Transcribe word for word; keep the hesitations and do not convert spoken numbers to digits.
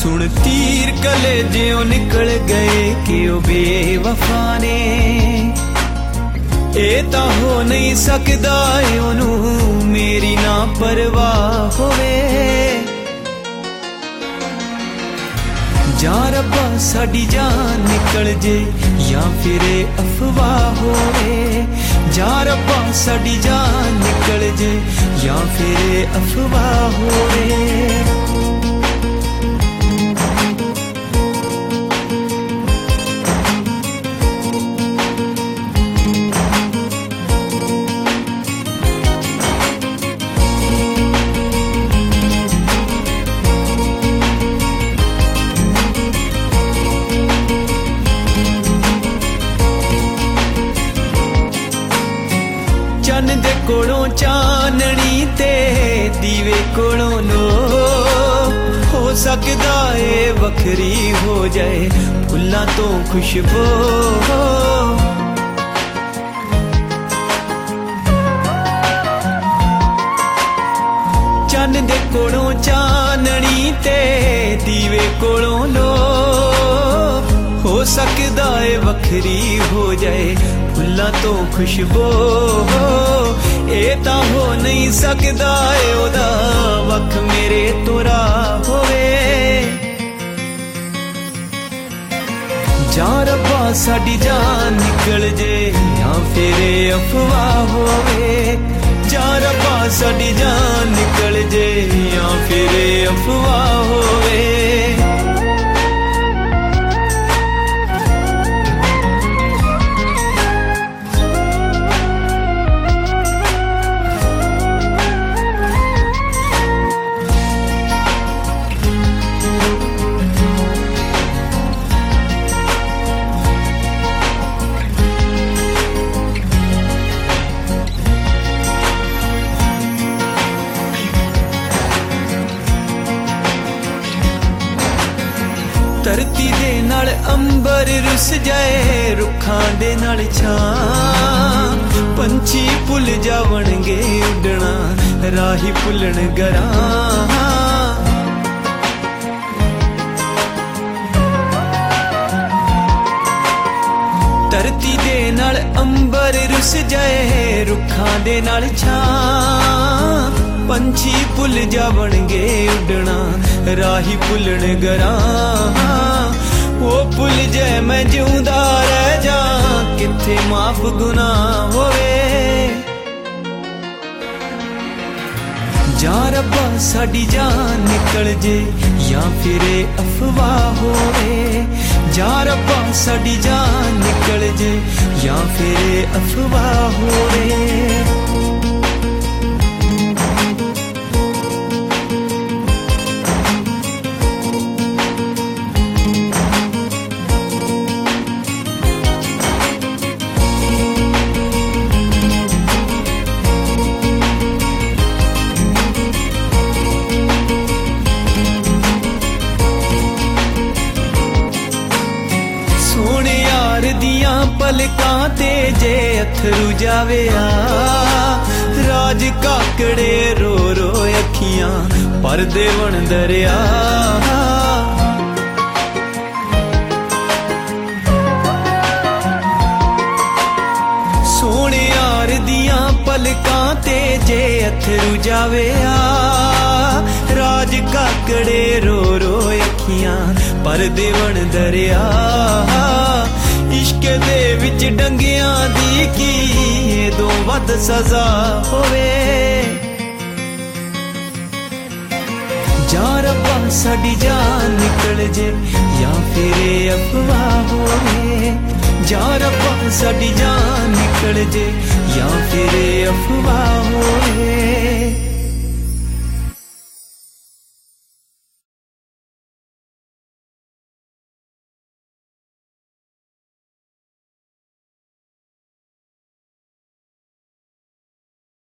सुन तीर कले ज्यों निकल गए कि ओ बेवफा ने ए तां हो नहीं सकदा ओनू मेरी ना परवाह होवे जा रब्बा साडी जान निकल जे या फिर अफवाह होवे जा रब्बा साडी जान निकल जे या फिर अफवाह होवे चन दे कोलों चाननी ते दीवे कोलों लो हो सकदा ए वखरी हो जाए फुल्लां तो खुशबू चन दे कोलों चाननी ते दीवे कोलों लो हो सकदा ए वखरी हो जाए फुल्लां तो खुशबू ए तां हो नहीं सकदा ए ओदा वख मेरे तोरा होवे जा रब्बा साडी जान निकल जे या फिर अफवाह होवे जा रब्बा साडी जान निकल जे या फिर अफवाह होवे धरती दे नाल अंबर रुस जाए रुखां दे नाल छां पंछी भुल जावणगे उडना राही भुलण गरां धरती दे नाल अंबर रुस जाए रुखां दे नाल छां पंछी भुल जावणगे उडना राही भुलण गरां वो भुल जाए मैं जिउंदा रह जा किथे माफ गुनाह होवे जा रब्बा साडी जान निकल जे या फिर अफवाह होवे जा रब्बा साडी जान निकल जे या फिर अफवाह होवे दियां पलकां ते जे अथरू जावे आ राज काकड़े रो रो अखियां परदे बन दरिया सोने यार दियां पलकां ते जे अथरू जावे आ राज काकड़े रो रो अखियां परदे बन दरिया इश्क दे विच डंगियां दी की दो वध सजा होवे जा रब्बा साडी जान निकल जे या फिर अफवाह होवे जा रब्बा साडी जान निकल जे या फिर अफवाह होवे।